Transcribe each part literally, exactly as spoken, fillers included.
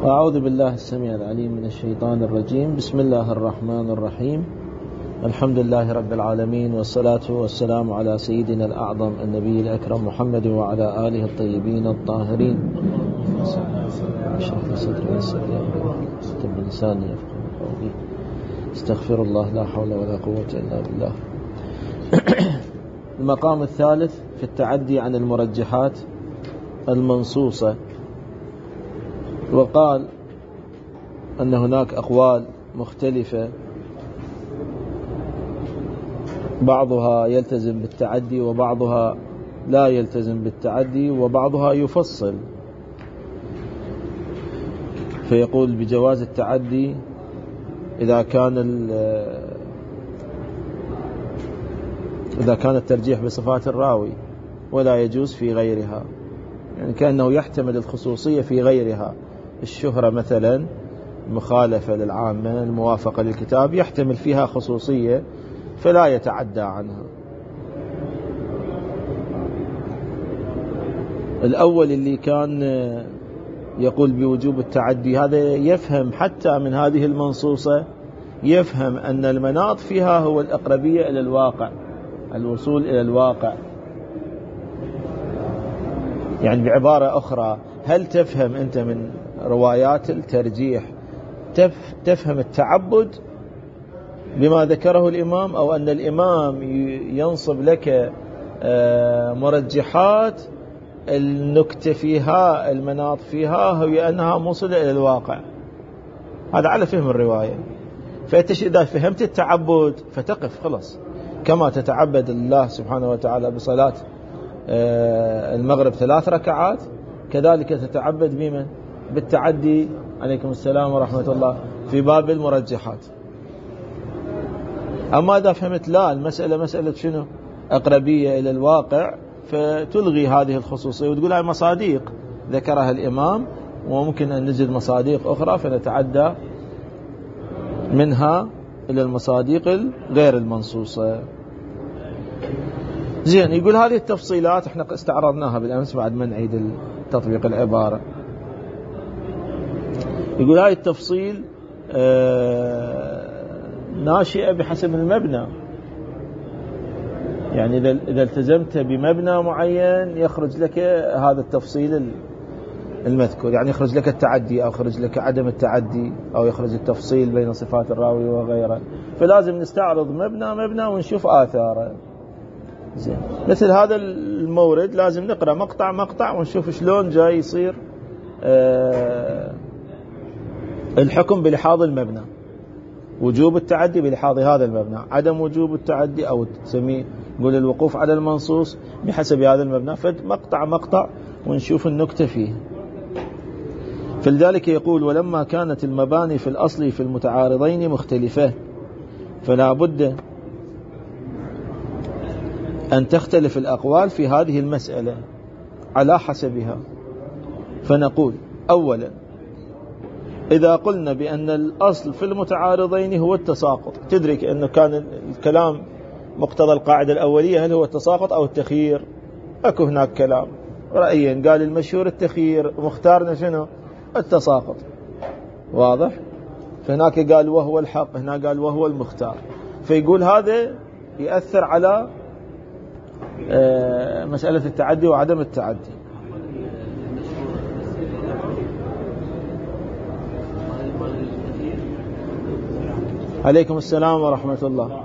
أعوذ بالله السميع العليم من الشيطان الرجيم. بسم الله الرحمن الرحيم. الحمد لله رب العالمين، والصلاة والسلام على سيدنا الأعظم النبي الأكرم محمد وعلى آله الطيبين الطاهرين. استغفر الله، لا حول ولا قوة إلا بالله. المقام الثالث في التعدي عن المرجحات المنصوصة، وقال أن هناك أقوال مختلفة، بعضها يلتزم بالتعدي وبعضها لا يلتزم بالتعدي وبعضها يفصل، فيقول بجواز التعدي إذا كان إذا كان الترجيح بصفات الراوي، ولا يجوز في غيرها، يعني كأنه يحتمل الخصوصية في غيرها. الشهرة مثلا، مخالفة للعامة، الموافقة للكتاب، يحتمل فيها خصوصية فلا يتعدى عنها. الأول اللي كان يقول بوجوب التعدي، هذا يفهم حتى من هذه المنصوصة، يفهم أن المناط فيها هو الأقربية إلى الواقع، الوصول إلى الواقع. يعني بعبارة أخرى، هل تفهم أنت من روايات الترجيح تفهم التعبد بما ذكره الإمام، أو أن الإمام ينصب لك مرجحات النكتة فيها، المناط فيها هي أنها موصلة إلى الواقع؟ هذا على فهم الرواية. فأنت إذا فهمت التعبد فتقف خلاص، كما تتعبد الله سبحانه وتعالى بصلاة المغرب ثلاث ركعات، كذلك تتعبد بمن؟ بالتعدي، عليكم السلام ورحمة الله، في باب المرجحات. أما إذا فهمت لا، المسألة مسألة شنو؟ أقربية إلى الواقع، فتلغي هذه الخصوصية وتقول هاي مصاديق ذكرها الإمام، وممكن أن نجد مصاديق أخرى فنتعدى منها إلى المصاديق غير المنصوصة. زين، يقول هذه التفصيلات احنا استعرضناها بالأمس بعد ما نعيد تطبيق العبارة. يقول هذه التفصيل ناشئة بحسب المبنى، يعني إذا التزمت بمبنى معين يخرج لك هذا التفصيل المذكور، يعني يخرج لك التعدي أو يخرج لك عدم التعدي، أو يخرج التفصيل بين صفات الراوي وغيره. فلازم نستعرض مبنى مبنى ونشوف آثاره. زين، مثل هذا المورد لازم نقرأ مقطع مقطع ونشوف شلون جاي يصير آه الحكم بلحاظ المبنى. وجوب التعدي بلحاظ هذا المبنى، عدم وجوب التعدي أو تسميه نقول الوقوف على المنصوص بحسب هذا المبنى. فمقطع مقطع ونشوف النكتة فيه. فلذلك يقول: ولما كانت المباني في الأصل في المتعارضين مختلفة، فلا بد أن تختلف الأقوال في هذه المسألة على حسبها. فنقول: أولا، إذا قلنا بأن الأصل في المتعارضين هو التساقط، تدرك أنه كان الكلام مقتضى القاعدة الأولية هل هو التساقط أو التخيير؟ أكو هناك كلام رأيين، قال المشهور التخيير، مختارنا شنو؟ التساقط. واضح؟ فهناك قال وهو الحق، هنا قال وهو المختار. فيقول هذا يأثر على مسألة التعدي وعدم التعدي. عليكم السلام ورحمة الله.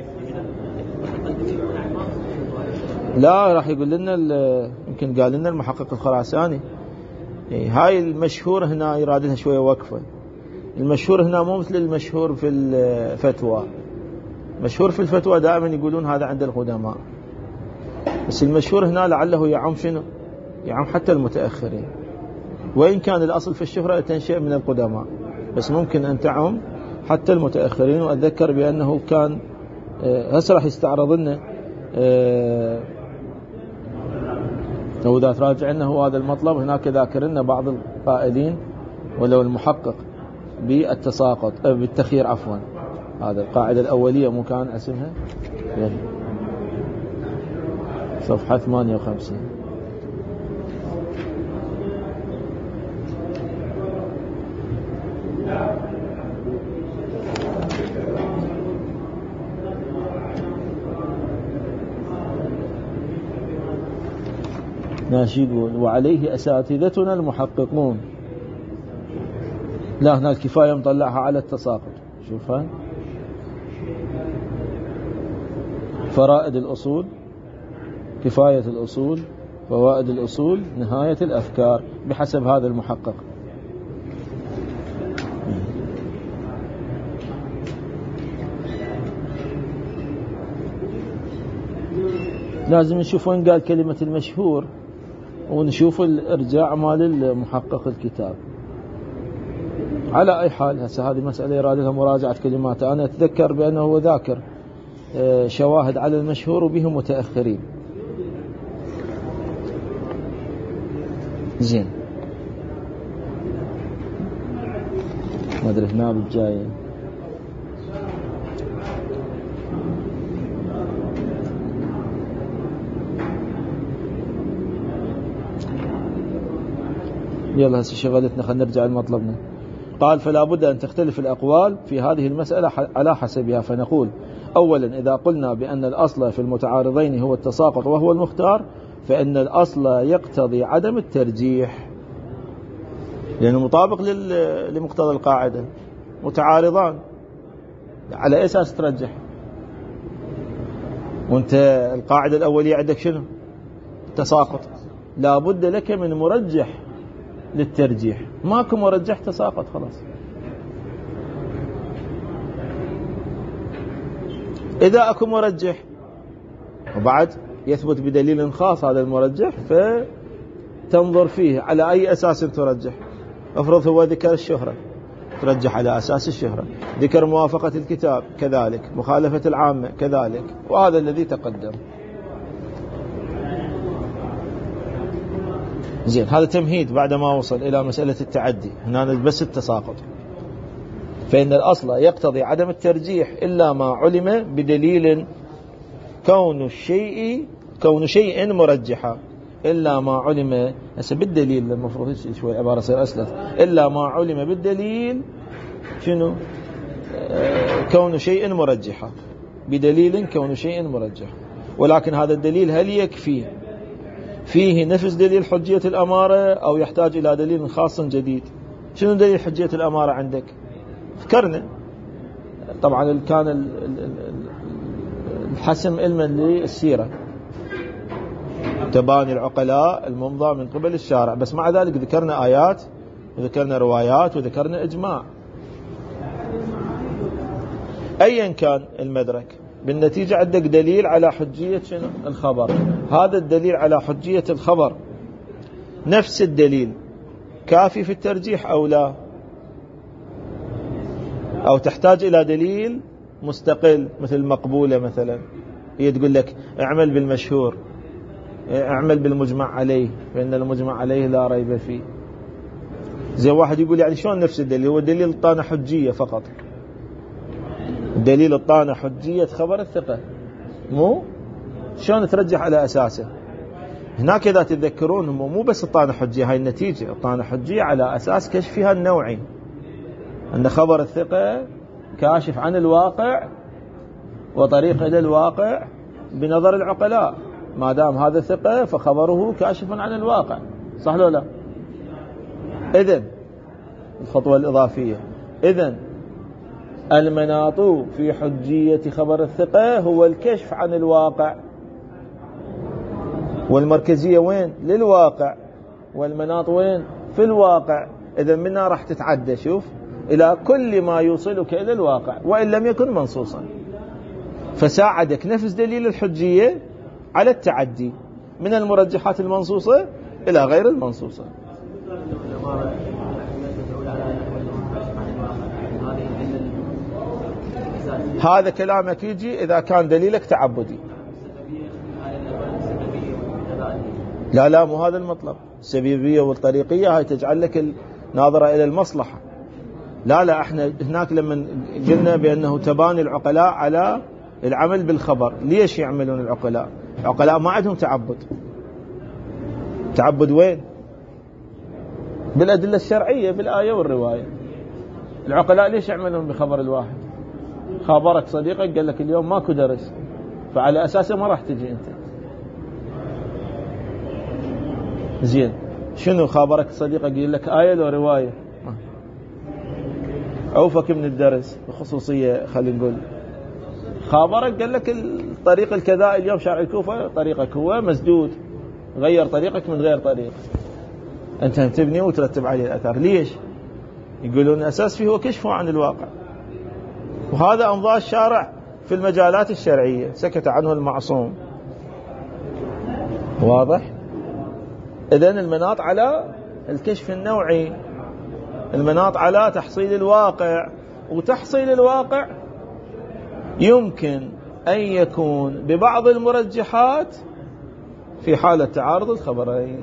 لا، راح يقول لنا يمكن قال لنا المحقق الخراساني هاي المشهور هنا يراد لها شوية وقفة. المشهور هنا مو مثل المشهور في الفتوى. مشهور في الفتوى دائما يقولون هذا عند القدماء، بس المشهور هنا لعله يعم شنو؟ يعم حتى المتأخرين، وإن كان الأصل في الشهرة تنشئ من القدماء، بس ممكن أن تعم حتى المتأخرين. وأتذكر بأنه كان هسه راح يستعرض لنا لو إذا تراجع لنا هو هذا المطلب. هناك ذاكر لنا بعض القائلين ولو المحقق بالتساقط بالتخيير، عفوا، هذا القاعدة الأولية مو كان اسمها صفحة ثمانية وخمسين. ماشي يقول وعليه أساتذتنا المحققون. لا هنا الكفاية مطلعها على التساقط. شوفها فرائد الأصول، كفاية الأصول، فوائد الأصول، نهاية الأفكار، بحسب هذا المحقق. لازم نشوف وين قال كلمة المشهور ونشوف الإرجاع مال المحقق الكتاب. على أي حال هسه هذه مسألة يراد لها مراجعة كلمات. أنا أتذكر بأنه هو ذاكر شواهد على المشهور وبهم متأخرين. زين ما أدري هنا بالجاية يلا هسه شغلتنا، خلينا نرجع لمطلبنا. قال فلا بد أن تختلف الأقوال في هذه المسألة على حسبها، فنقول أولا إذا قلنا بأن الأصل في المتعارضين هو التساقط وهو المختار، فإن الأصل يقتضي عدم الترجيح، لأنه مطابق لمقتضى القاعدة، متعارضان على أي أساس ترجح؟ وانت القاعدة الأولية عندك شنو؟ تساقط، لا بد لك من مرجح للترجيح، ماكو مرجح تساقط خلاص. إذا أكو مرجح وبعد يثبت بدليل خاص هذا المرجح، فتنظر فيه على أي أساس ترجح. افرض هو ذكر الشهرة، ترجح على أساس الشهرة، ذكر موافقة الكتاب كذلك، مخالفة العامة كذلك، وهذا الذي تقدم. زين هذا تمهيد بعد ما وصل إلى مسألة التعدي. هنا بس التساقط، فإن الأصل يقتضي عدم الترجيح إلا ما علم بدليل كون الشيء كون شيء مرجحا، إلا ما علم هسه بالدليل، المفروض شوي عبارة صير أسلس، إلا ما علم بالدليل شنو آه كون شيء مرجحا، بدليل كون شيء مرجح. ولكن هذا الدليل هل يكفي فيه نفس دليل حجية الأمارة أو يحتاج إلى دليل خاص جديد؟ شنو دليل حجية الأمارة عندك؟ فكرنا طبعا كان الحسم علما للسيرة، تباني العقلاء الممضى من قبل الشارع، بس مع ذلك ذكرنا آيات وذكرنا روايات وذكرنا إجماع. أيا كان المدرك، بالنتيجة عندك دليل على حجية شنو؟ الخبر. هذا الدليل على حجية الخبر نفس الدليل كافي في الترجيح أو لا؟ أو تحتاج إلى دليل مستقل مثل مقبولة مثلا، هي تقول لك اعمل بالمشهور، اعمل بالمجمع عليه، فإن المجمع عليه لا ريب فيه. زي واحد يقول يعني شلون نفس الدليل؟ هو دليل الطانة حجية فقط، دليل الطانة حجية خبر الثقة، مو شلون ترجح على أساسه. هناك إذا تتذكرون مو بس الطانة حجية، هاي النتيجة الطانة حجية على أساس كشفها النوعي، أن خبر الثقة كاشف عن الواقع وطريق إلى الواقع بنظر العقلاء، ما دام هذا ثقة فخبره كاشف عن الواقع، صح لو لا؟ إذن الخطوة الإضافية، إذن المناط في حجية خبر الثقة هو الكشف عن الواقع، والمركزية وين؟ للواقع، والمناط وين؟ في الواقع. إذن منها راح تتعدى شوف إلى كل ما يوصلك إلى الواقع وإن لم يكن منصوصا، فساعدك نفس دليل الحجية على التعدي من المرجحات المنصوصة إلى غير المنصوصة. هذا كلامك يجي إذا كان دليلك تعبدي. لا لا مو هذا المطلب، السبيبية والطريقية هاي تجعل لك الناظرة إلى المصلحة. لا لا احنا هناك لما قلنا بأنه تباني العقلاء على العمل بالخبر، ليش يعملون العقلاء؟ العقلاء ما عندهم تعبد. تعبد وين؟ بالأدلة الشرعية بالآية والرواية. العقلاء ليش يعملون بخبر الواحد؟ خابرك صديقك قال لك اليوم ماكو درس، فعلى أساسه ما راح تجي أنت. زين، شنو خابرك صديقك يقول لك آية لو رواية؟ عوفك من الدرس بخصوصية، خلينا نقول خابرك قال لك الطريق الكذا اليوم شارع الكوفة طريقك هو مسدود، غير طريقك من غير طريق، أنت تبني وترتب عليه الأثر. ليش؟ يقولون أساس فيه هو كشفه عن الواقع، وهذا أمضاء الشارع في المجالات الشرعية سكت عنه المعصوم. واضح؟ إذن المناط على الكشف النوعي، المناط على تحصيل الواقع، وتحصيل الواقع يمكن أن يكون ببعض المرجحات في حالة تعارض الخبرين.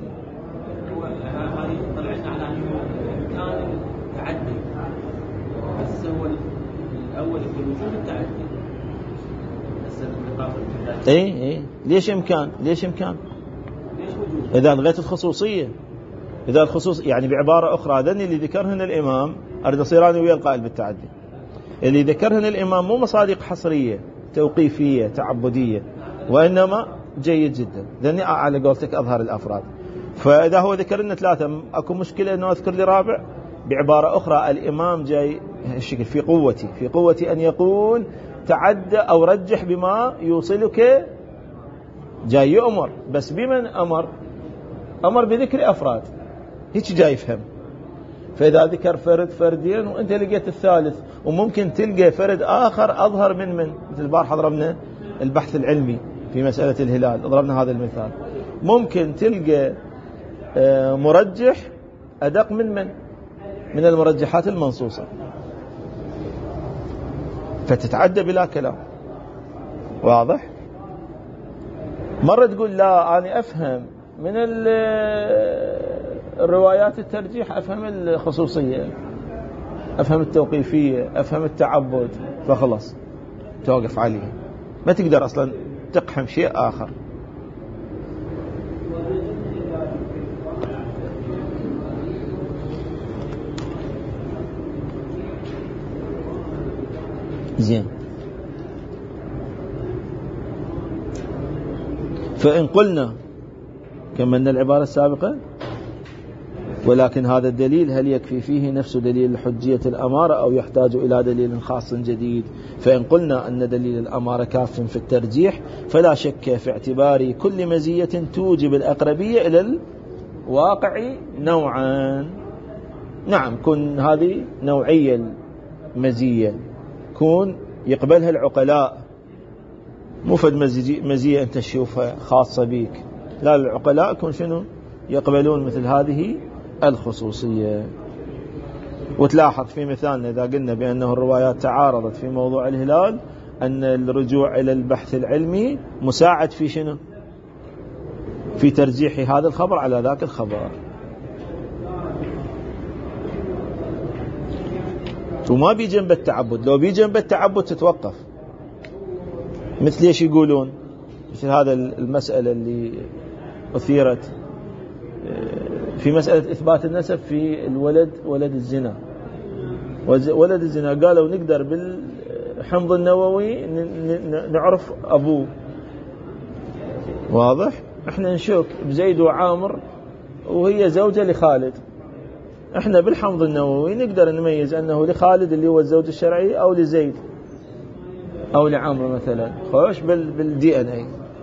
اي اي ليش امكان؟ ليش امكان؟ اذا لغيت الخصوصيه، اذا الخصوص يعني بعباره اخرى هذين اللي ذكرهن الامام، اريد اصير انا ويا القائل بالتعدي، اللي ذكرهن الامام مو مصادق حصريه توقيفيه تعبديه، وانما جيد جدا ذني على قولتك اظهر الافراد. فاذا هو ذكر لنا ثلاثه اكو مشكله انه اذكر لي رابع؟ بعباره اخرى الامام جاي الشكل في قوتي في قوتي ان يقول تعدى أو رجح بما يوصلك، جاي يؤمر، بس بمن أمر؟ أمر بذكر أفراد، هيك جاي يفهم. فإذا ذكر فرد فردين وأنت لقيت الثالث، وممكن تلقى فرد آخر أظهر من من مثل البارحة ضربنا البحث العلمي في مسألة الهلال، ضربنا هذا المثال، ممكن تلقى مرجح أدق من من من المرجحات المنصوصة، فتتعدى بلا كلام. واضح؟ مرة تقول لا أنا أفهم من الروايات الترجيح، أفهم الخصوصية، أفهم التوقيفية، أفهم التعبد، فخلص توقف عليه، ما تقدر أصلا تقحم شيء آخر. زين، فإن قلنا كما أن العبارة السابقة ولكن هذا الدليل هل يكفي فيه نفس دليل حجية الأمارة أو يحتاج إلى دليل خاص جديد؟ فإن قلنا أن دليل الأمارة كاف في الترجيح فلا شك في اعتبار كل مزية توجب الأقربية إلى الواقع نوعا. نعم، كن هذه نوعية المزية، كون يقبلها العقلاء، مو فد مزية أنت تشوفها خاصة بيك، لا، العقلاء كون شنو يقبلون مثل هذه الخصوصية. وتلاحظ في مثالنا إذا قلنا بأنه الروايات تعارضت في موضوع الهلال أن الرجوع إلى البحث العلمي مساعد في شنو؟ في ترجيح هذا الخبر على ذاك الخبر. وما بي جنب التعبد، لو بي جنب التعبد تتوقف. مثل ايش يقولون؟ مثل هذا المسألة اللي أثيرت في مسألة إثبات النسب في الولد، ولد الزنا، ولد الزنا قالوا نقدر بالحمض النووي نعرف أبوه. واضح؟ احنا نشك بزيد وعامر وهي زوجة لخالد، احنا بالحمض النووي نقدر نميز انه لخالد اللي هو الزوج الشرعي او لزيد او لعمرو مثلا، خوش بالدي ان اي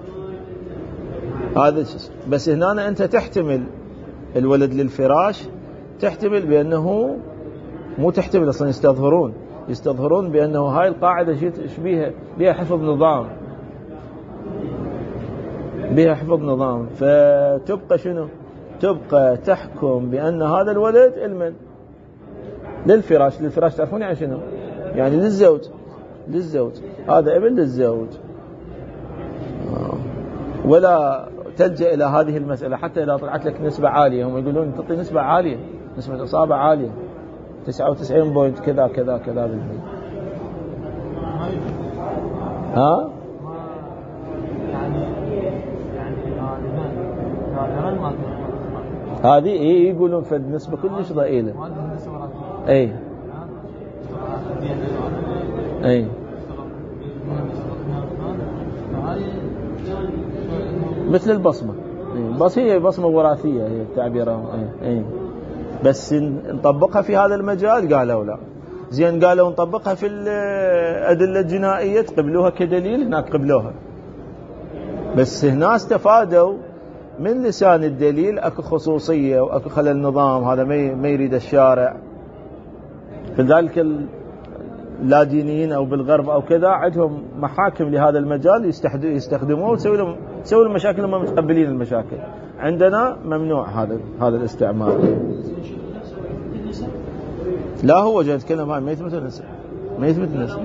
هذا. بس هنا انت تحتمل الولد للفراش، تحتمل بانه مو تحتمل اصلا، يستظهرون يستظهرون بانه هاي القاعده ايش بيها؟ بيها حفظ نظام، بيها حفظ نظام، فتبقى شنو؟ تبقى تحكم بأن هذا الولد المن للفراش. للفراش تعرفون يعني شنو؟ يعني للزوج، للزوج هذا ابن للزوج. ولا تلجأ إلى هذه المسألة حتى إذا طلعت لك نسبة عالية، هم يقولون تعطي نسبة عالية، نسبة إصابة عالية تسعة وتسعين بوينت كذا كذا كذا بالمية. ها؟ هذه ايه يقولون فد نسبة كلش ضئيلة. اي اي مثل البصمة، بس هي بصمة وراثية هي تعبيرهم. اي اي بس نطبقها في هذا المجال قالوا لا. زين قالوا نطبقها في الأدلة الجنائية تقبلوها كدليل، هناك قبلوها. بس هنا استفادوا من لسان الدليل اكو خصوصية واكو خلل نظام، هذا ما يريد الشارع. فذلك اللادينيين او بالغرب او كذا عندهم محاكم لهذا المجال يستخدموه وتسوي لهم تسوي لهم مشاكل، هم متقبلين المشاكل. عندنا ممنوع هذا هذا الاستعمال. لا هو جاي يتكلم عن ما يثبت النسب، ما يثبت النسب.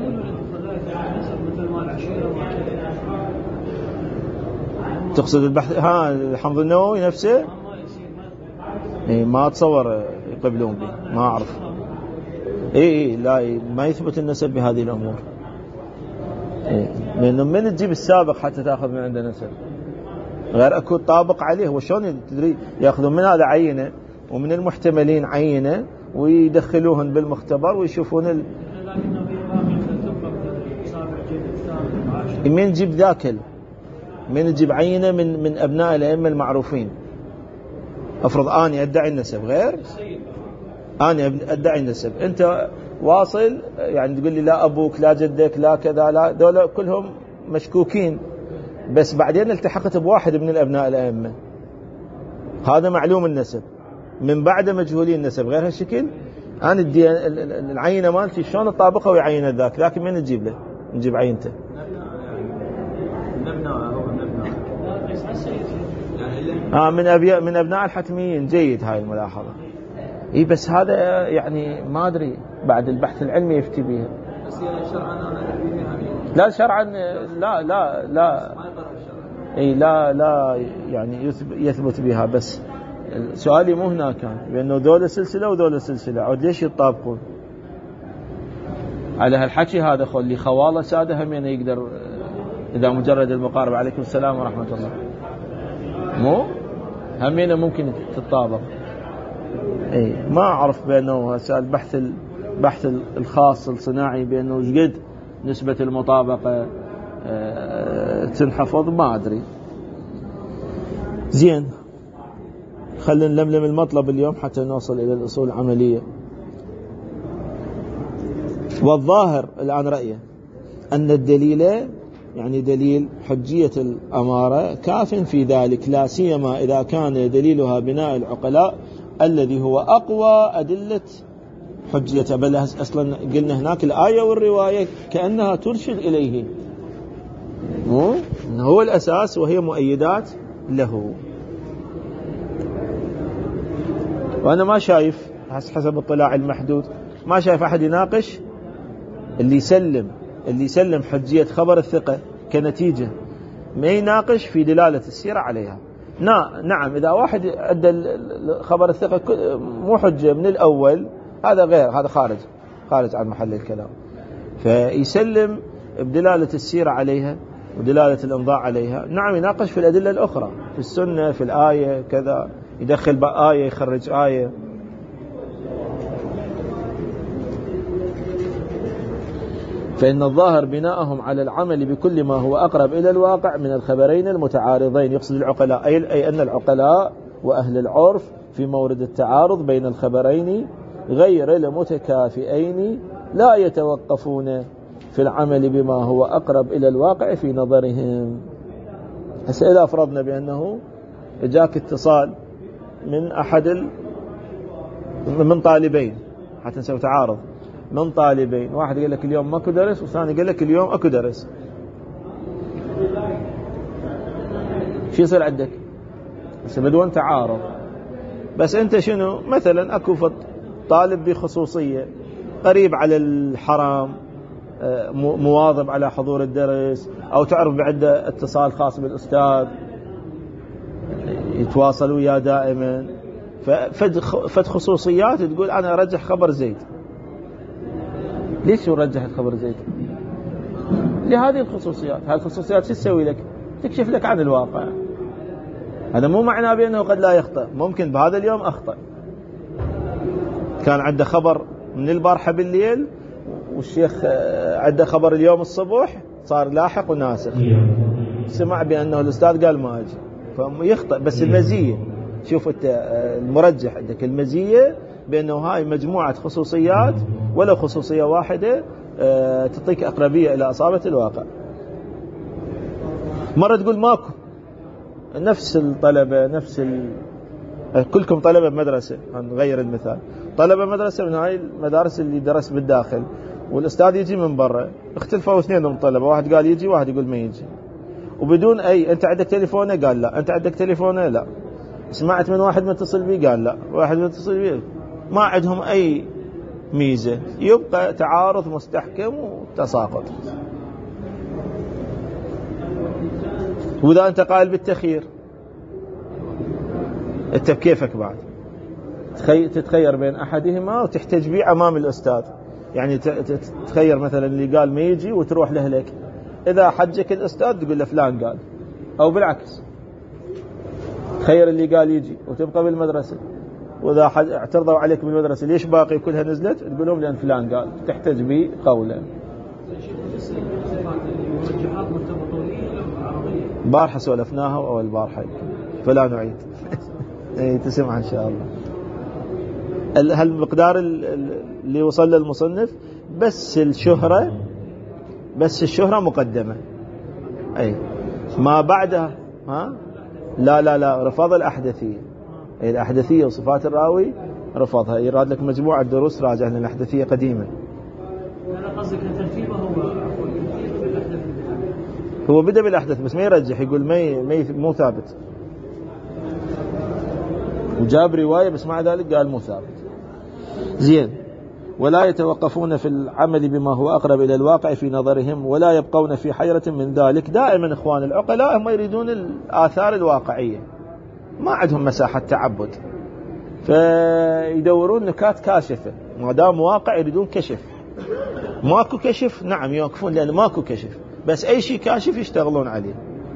تقصد البحث ها الحمض النووي نفسه؟ اي ما اتصور يقبلون به، ما اعرف. اي اي لا ما يثبت النسب بهذه الامور. اي لانه من تجيب السابق حتى تاخذ من عنده نسب، غير اكو طابق عليه. هو شلون تدري ياخذون من هذا عينه ومن المحتملين عينه ويدخلوهن بالمختبر ويشوفون ال... من يجيب ذاكل، من يجيب عينه من من ابناء الائمه المعروفين. افرض اني ادعي النسب، غير اني ادعي النسب، انت واصل يعني تقول لي لا ابوك لا جدك لا كذا، لا دول كلهم مشكوكين، بس بعدين التحقت بواحد من الابناء الائمه هذا معلوم النسب، من بعد مجهولين النسب، غير هالشكل انا العينه مالتي شلون اطابقها ويعين ذاك، لكن من نجيب له؟ نجيب عينته. آه من أبي من أبناء الحتميين. جيد هاي الملاحظة. إيه بس هذا يعني ما أدري بعد البحث العلمي يفتي بها. بس شرعا أنا لا شرعا لا لا لا إيه لا لا يعني يثبت بها. بس سؤالي مو هنا كان بأنه ذول سلسلة وذول سلسلة، عود ليش يطابقون على هالحكي هذا؟ خل لي خوالة سادة هم يعني يقدر إذا مجرد المقاربة. عليكم السلام ورحمة الله. مو همينة ممكن تتطابق. اي ما اعرف بانه هسه البحث البحث الخاص الصناعي بانه ايش قد نسبة المطابقة أه تنحفظ، ما ادري. زين خلينا نلملم المطلب اليوم حتى نوصل الى الاصول العملية. والظاهر الان رأيه ان الدليل يعني دليل حجية الأمارة كاف في ذلك، لا سيما إذا كان دليلها بناء العقلاء الذي هو أقوى أدلة حجية. بل أصلا قلنا هناك الآية والرواية كأنها ترشد إليه، مو هو الأساس وهي مؤيدات له. وأنا ما شايف حسب اطلاعي المحدود ما شايف أحد يناقش اللي يسلم اللي يسلم حجية خبر الثقة كنتيجة، ما يناقش في دلالة السيرة عليها. نعم إذا واحد أدى خبر الثقة مو حجة من الأول، هذا غير، هذا خارج خارج عن محل الكلام. فيسلم بدلالة السيرة عليها ودلالة الإمضاء عليها. نعم يناقش في الأدلة الأخرى، في السنة، في الآية كذا، يدخل بآية يخرج آية. فإن الظاهر بناءهم على العمل بكل ما هو أقرب إلى الواقع من الخبرين المتعارضين. يقصد العقلاء، أي أن العقلاء وأهل العرف في مورد التعارض بين الخبرين غير المتكافئين لا يتوقفون في العمل بما هو أقرب إلى الواقع في نظرهم. هسه إذا أفرضنا بأنه جاك اتصال من أحد ال... من طالبين، حتى نسوي تعارض من طالبين، واحد يقول لك اليوم ماكو درس والثاني يقول لك اليوم اكو درس، شو يصير عندك؟ بس بدون تعارض. بس انت شنو مثلا اكو طالب بخصوصية قريب على الحرام، مواظب على حضور الدرس، او تعرف عنده اتصال خاص بالاستاذ يتواصل وياه دائما، ففد خصوصيات تقول انا ارجح خبر زيد. ليش يرجح الخبر زيد؟ لهذه الخصوصيات. هذه الخصوصيات شو تسوي لك؟ تكشف لك عن الواقع. هذا مو معناه بأنه قد لا يخطئ، ممكن بهذا اليوم أخطأ، كان عنده خبر من البارحة بالليل والشيخ عنده خبر اليوم الصبح، صار لاحق وناسخ، سمع بأنه الأستاذ قال ما أجي، فيخطئ. بس المزية، شوف انت المرجح عندك المزية بأنه هاي مجموعة خصوصيات ولا خصوصية واحدة تعطيك أقربية إلى أصابة الواقع. مرة تقول ماكو، نفس الطلبة نفس ال... كلكم طلبة بمدرسة، نغير المثال، طلبة مدرسة من هاي المدارس اللي درس بالداخل والأستاذ يجي من برا، اختلفوا اثنين من طلبة، واحد قال يجي واحد يقول ما يجي، وبدون أي أنت عندك تليفونه قال لا، أنت عندك تليفونه لا، سمعت من واحد متصل بي قال لا، واحد متصل بي، ما عندهم أي ميزة، يبقى تعارض مستحكم وتساقط. وإذا أنت قائل بالتخيير أنت بكيفك بعد تتخير بين أحدهما وتحتج به أمام الأستاذ، يعني تتخير مثلا اللي قال ما يجي وتروح له لك، إذا حجك الأستاذ تقول له فلان قال، أو بالعكس تخير اللي قال يجي وتبقى بالمدرسة، وإذا اعترضوا عليك بالمدرسة ليش باقي كلها نزلت تقول لهم لأن فلان قال، تحتج به قولا. بارحة سولفناها أول بارحة فلا نعيد تسمع إن شاء الله. هالمقدار اللي وصل للمصنف بس الشهرة، بس الشهرة مقدمة، أي ما بعدها ها لا لا لا رفض الأحدثية، أي الأحدثية وصفات الراوي رفضها، يراد لك مجموعة دروس راجع لأن الأحدثية قديمة. أنا قصدك ترتيبه هو هو بدأ بالأحدث بس ما يرجح، يقول ما ما مو ثابت، وجاب رواية بس مع ذلك قال مو ثابت. زين. ولا يتوقفون في العمل بما هو أقرب إلى الواقع في نظرهم ولا يبقون في حيرة من ذلك. دائما إخوان العقلاء هم يريدون الآثار الواقعية، ما عندهم مساحة تعبد، فيدورون نكات كاشفة، ما دام واقع يريدون كشف. ماكو كشف نعم يوقفون لأن ماكو كشف، بس أي شيء كاشف يشتغلون عليه.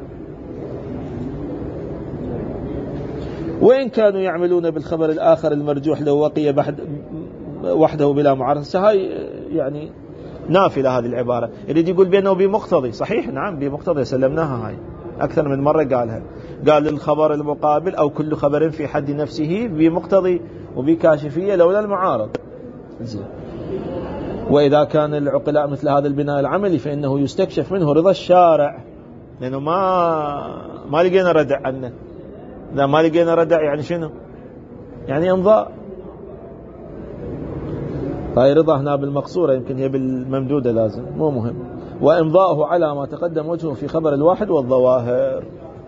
وإن كانوا يعملون بالخبر الآخر المرجوح لو وقي بحد وحده بلا معارضة، هاي يعني نافلة هذه العبارة، يريد يقول بأنه بمقتضي، صحيح نعم بمقتضي، سلمناها هاي أكثر من مرة قالها، قال الخبر المقابل أو كل خبر في حد نفسه بمقتضي وبكاشفية لولا المعارض. زين. وإذا كان العقلاء مثل هذا البناء العملي فإنه يستكشف منه رضا الشارع، لأنه ما ما لقينا ردع عنه. لا ما لقينا ردع يعني شنو؟ يعني امضاء. هاي رضا هنا بالمقصورة، يمكن هي بالممدودة لازم، مو مهم. وإمضاءه على ما تقدم وجهه في خبر الواحد والظواهر.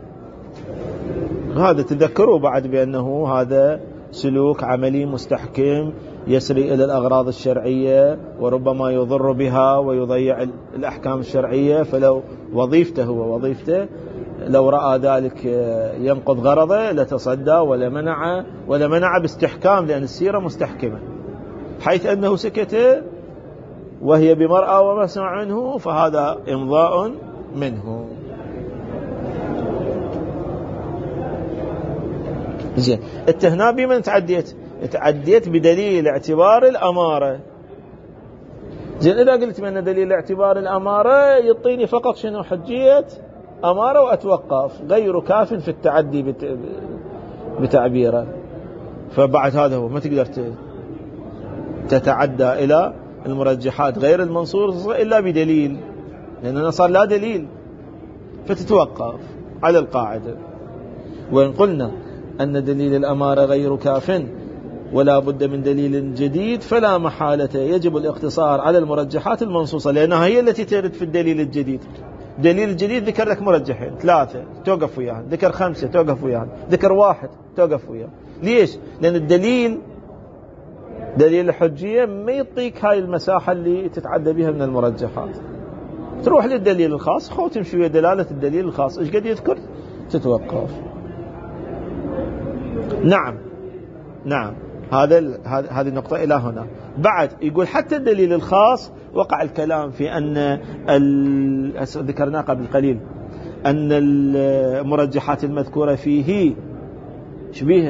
هذا تذكروا بعد بأنه هذا سلوك عملي مستحكم يسري إلى الأغراض الشرعية وربما يضر بها ويضيع الأحكام الشرعية، فلو وظيفته ووظيفته لو رأى ذلك ينقض غرضه لتصدى ولا منع ولا منع باستحكام، لأن السيرة مستحكمة، حيث أنه سكت وهي بمرأى وما سمع منه فهذا إمضاء منه. زين. التهناء بمن تعديت؟ تعديت بدليل اعتبار الأمارة. زين. إذا قلت من دليل اعتبار الأمارة يعطيني فقط شنو؟ حجية أمارة وأتوقف، غير كاف في التعدي بتعبيره، فبعد هذا هو ما تقدر تتعدى إلى المرجحات غير المنصور إلا بدليل، لأنه صار لا دليل فتتوقف على القاعدة. وإن قلنا أن دليل الأمارة غير كاف ولا بد من دليل جديد فلا محالة يجب الاقتصار على المرجحات المنصوصة، لأنها هي التي ترد في الدليل الجديد. دليل الجديد ذكر لك مرجحين ثلاثة توقف وياهم، ذكر خمسة توقف وياهم، ذكر واحد توقف وياه. ليش؟ لأن الدليل دليل الحجية ما يعطيك هاي المساحة اللي تتعدى بها من المرجحات، تروح للدليل الخاص خو تمشي ويا دلالة الدليل الخاص، إيش قد يذكر تتوقف. نعم نعم هذا هذه النقطة إلى هنا. بعد يقول حتى الدليل الخاص وقع الكلام في أن ذكرنا قبل قليل أن المرجحات المذكورة فيه شبيهة،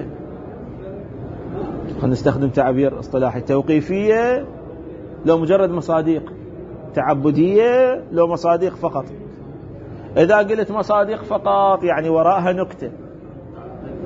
خلينا نستخدم تعبير اصطلاحي، توقيفية لو مجرد مصاديق، تعبدية لو مصاديق فقط. إذا قلت مصاديق فقط يعني وراءها نكتة،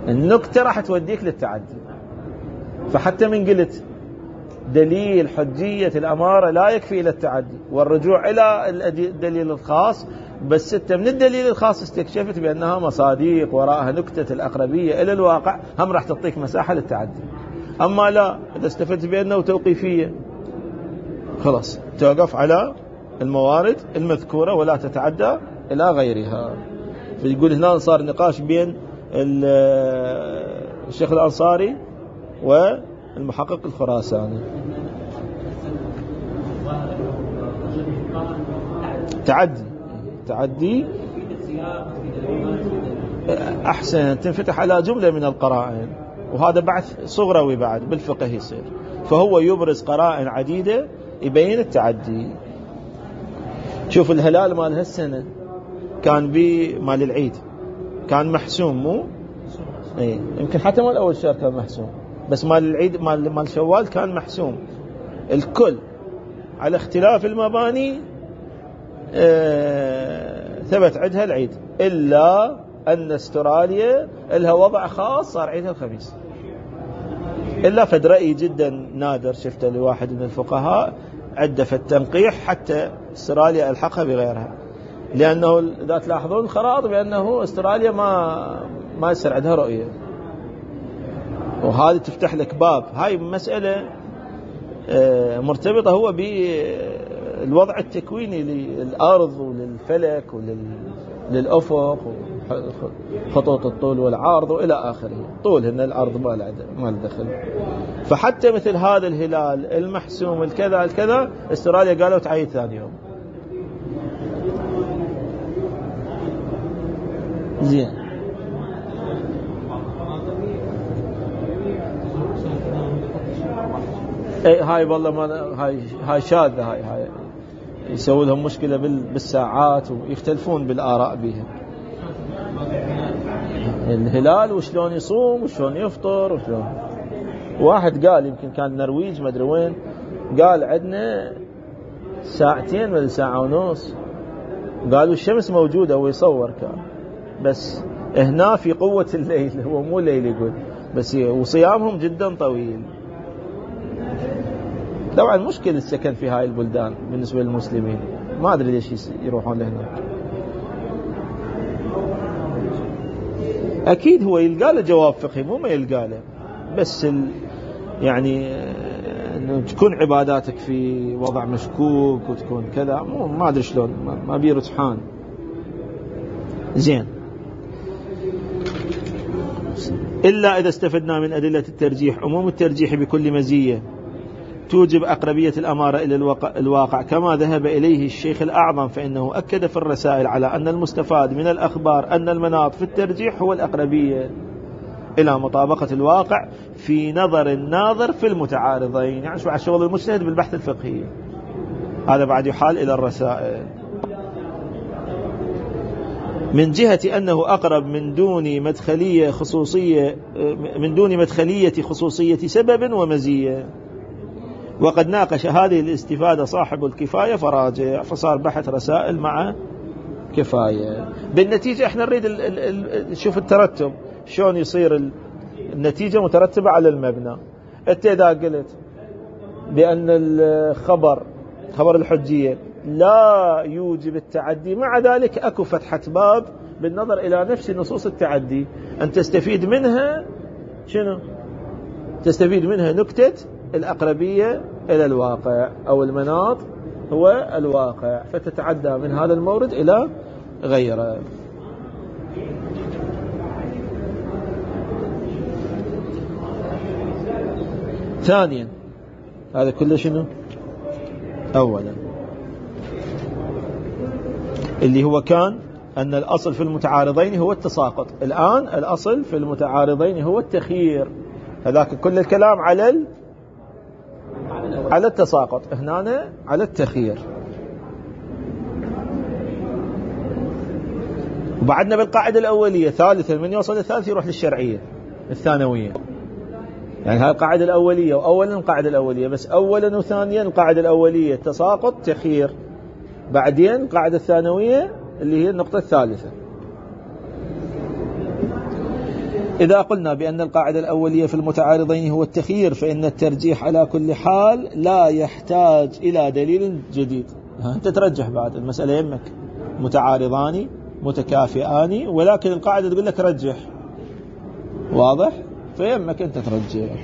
النكتة راح توديك للتعدي. فحتى من قلت دليل حجية الأمارة لا يكفي إلى التعدي والرجوع إلى الدليل الخاص، بس أنت من الدليل الخاص استكشفت بأنها مصاديق وراءها نكتة الأقربية إلى الواقع، هم راح تعطيك مساحة للتعدي. أما لا، إذا استفدت بأنه توقيفية خلاص توقف على الموارد المذكورة ولا تتعدى إلى غيرها. فيقول هنا صار نقاش بين الشيخ الأنصاري والمحقق الخراساني. تعدي تعدي أحسن تنفتح على جملة من القرائن، وهذا بحث صغروي بعد بالفقه يصير، فهو يبرز قرائن عديدة يبين التعدي. شوف الهلال مال هالسنة كان بمال العيد كان محسوم، مو ايه يمكن حتى مال أول شهر كان محسوم، بس مال العيد مال مال شوال كان محسوم. الكل على اختلاف المباني اه ثبت عندها العيد، إلا أن استراليا لها وضع خاص صار عيدها الخميس. إلا فد رأي جدا نادر شفته لواحد من الفقهاء عدة في التنقيح حتى استراليا ألحقها بغيرها، لأنه إذا تلاحظون خراط بأنه استراليا ما ما يصير عندها رؤية، وهذه تفتح لك باب. هاي مسألة مرتبطة هو بالوضع التكويني للأرض وللفلك وللأفق وخطوط الطول والعرض وإلى آخره. طول هنا الأرض ما له ما له دخل. فحتى مثل هذا الهلال المحسوم الكذا الكذا استراليا قالوا تعيد ثاني يوم. زين. اي هاي والله ما هاي هاي شاذة، هاي هاي يسوي لهم مشكلة بالساعات ويختلفون بالآراء بها. الهلال وشلون يصوم وشلون يفطر وشلون. واحد قال يمكن كان النرويج ما ادري وين، قال عندنا ساعتين ولا ساعة ونص، قالوا الشمس موجودة ويصور كان، بس هنا في قوة الليل، هو مو ليل يقول، بس وصيامهم جدا طويل. طبعا مشكلة السكن في هاي البلدان بالنسبة للمسلمين، ما أدري ليش يروحون لهناك. أكيد هو يلقى له جواب فقهي، مو ما يلقى له، بس ال يعني أنه تكون عباداتك في وضع مشكوك وتكون كذا، مو ما أدري شلون، ما بيه رجحان. زين. إلا إذا استفدنا من أدلة الترجيح عموم الترجيح بكل مزية توجب أقربية الأمارة إلى الواقع كما ذهب إليه الشيخ الأعظم، فإنه أكد في الرسائل على أن المستفاد من الأخبار أن المناط في الترجيح هو الأقربية إلى مطابقة الواقع في نظر الناظر في المتعارضين. يعني شو على شغل المجتهد بالبحث الفقهي، هذا بعد يحال إلى الرسائل. من جهة أنه أقرب من دون مدخلية خصوصية من دون مدخلية خصوصية سبب ومزية. وقد ناقش هذه الاستفادة صاحب الكفاية فراجع، فصار بحث رسائل مع كفاية. بالنتيجة احنا نريد ال ال شوف الترتب شلون يصير النتيجة مترتبة على المبنى. انت اذا قلت بأن الخبر خبر الحجية لا يوجب التعدي، مع ذلك اكو فتحة باب بالنظر الى نفس نصوص التعدي، ان تستفيد منها شنو؟ تستفيد منها نكتة الأقربية إلى الواقع، أو المناط هو الواقع، فتتعدى من هذا المورد إلى غيره. ثانيا هذا كله شنو؟ أولا اللي هو كان أن الأصل في المتعارضين هو التساقط، الآن الأصل في المتعارضين هو التخيير. هذاك كل الكلام على ال... على التساقط، هنا على التخيير. وبعدنا بالقاعدة الأولية ثالثا، من يوصل الثالث يروح للشرعية الثانوية. يعني هاي القاعدة الأولية، وأولا القاعدة الأولية، بس أولا وثانيا القاعدة الأولية تساقط تخيير، بعدين القاعدة الثانوية اللي هي النقطة الثالثة. إذا قلنا بأن القاعدة الأولية في المتعارضين هو التخيير فإن الترجيح على كل حال لا يحتاج إلى دليل جديد. أنت ترجح بعد المسألة يمك متعارضان متكافئان، ولكن القاعدة تقول لك رجح، واضح؟ فيمك أنت ترجح.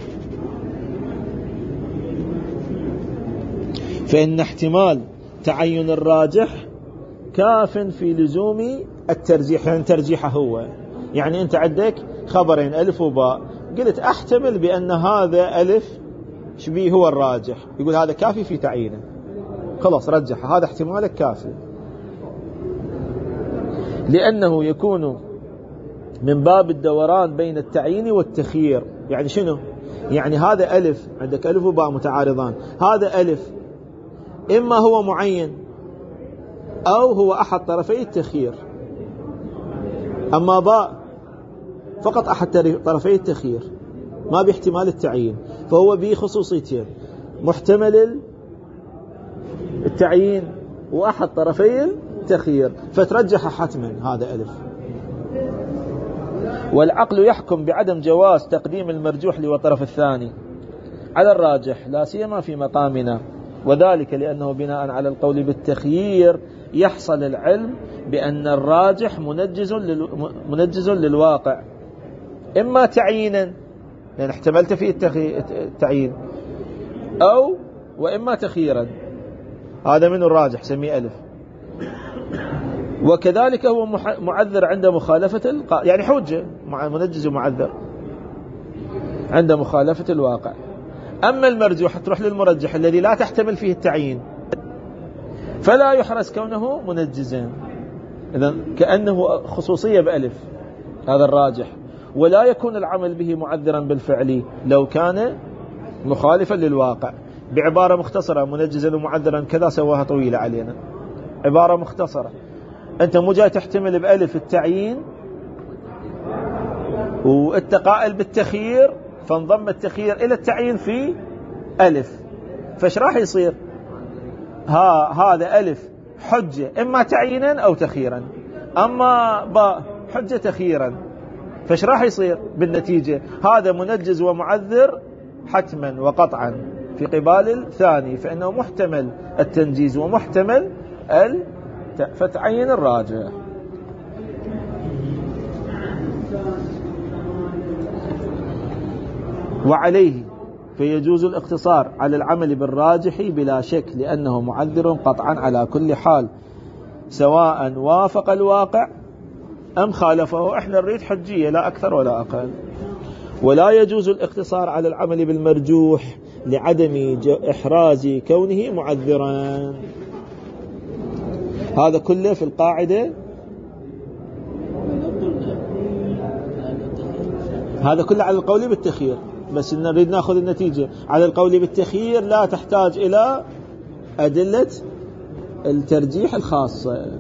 فإن احتمال تعين الراجح كاف في لزوم الترجيح، يعني ترجيحه هو، يعني أنت عندك خبرين ألف وباء، قلت أحتمل بأن هذا ألف شبيه هو الراجح، يقول هذا كافي في تعيينه، خلاص رجح، هذا احتمالك كافي، لأنه يكون من باب الدوران بين التعيين والتخيير. يعني شنو؟ يعني هذا ألف، عندك ألف وباء متعارضان، هذا ألف إما هو معين أو هو أحد طرفي التخيير، أما باء فقط أحد طرفي التخيير ما باحتمال التعيين، فهو به خصوصيتين، محتمل التعيين وأحد طرفي التخيير، فترجح حتما هذا ألف. والعقل يحكم بعدم جواز تقديم المرجوح للطرف الثاني على الراجح لا سيما في مقامنا، وذلك لأنه بناء على القول بالتخيير يحصل العلم بأن الراجح منجز منجز للواقع، إما تعيينا لأن احتملت فيه التعيين، أو وإما تخييرا، هذا من الراجح سميه ألف. وكذلك هو معذر عند مخالفة القا... يعني حجة منجز ومعذر عند مخالفة الواقع. أما المرجوح تروح للمرجح الذي لا تحتمل فيه التعيين، فلا يحرز كونه منجزا، إذن كأنه خصوصية بألف هذا الراجح، ولا يكون العمل به معذرا بالفعل لو كان مخالفا للواقع. بعبارة مختصرة منجزا ومعذرا كذا سواها طويلة علينا، عبارة مختصرة، أنت مو جاي تحتمل بألف التعيين والتقائل بالتخيير، فانضم التخيير إلى التعيين في ألف، فايش راح يصير؟ ها هذا ألف حجة إما تعيينا أو تخييرا، أما باء حجة تخييرا، فايش راح يصير بالنتيجة؟ هذا منجز ومعذر حتما وقطعا في قبال الثاني، فإنه محتمل التنجيز ومحتمل ال فتعين الراجح. وعليه فيجوز الاقتصار على العمل بالراجح بلا شك، لأنه معذر قطعا على كل حال سواء وافق الواقع أم خالفه، احنا نريد حجية لا أكثر ولا أقل. ولا يجوز الاقتصار على العمل بالمرجوح لعدم إحراز كونه معذرا. هذا كله في القاعدة، هذا كله على القول بالتخيير، بس نريد ناخذ النتيجة. على القول بالتخيير لا تحتاج إلى أدلة الترجيح الخاصة.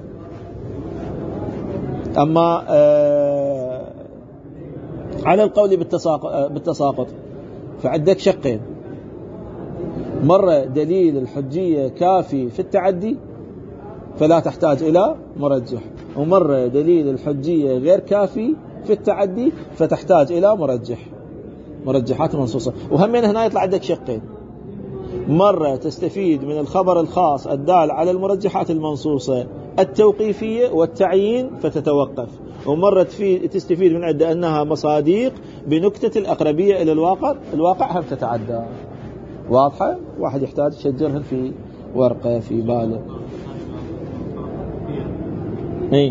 أما آه على القول بالتساقط فعندك شقين، مرة دليل الحجية كافي في التعدي فلا تحتاج إلى مرجح، ومرة دليل الحجية غير كافي في التعدي فتحتاج إلى مرجح، مرجحات منصوصة. وهمين هنا يطلع عندك شقين، مرة تستفيد من الخبر الخاص الدال على المرجحات المنصوصة التوقيفية والتعيين فتتوقف، ومرة تستفيد من عدة أنها مصاديق بنكتة الأقربية إلى الواقع، الواقع هم تتعدى. واضحة؟ واحد يحتاج يشجرهن في ورقة في باله. ايه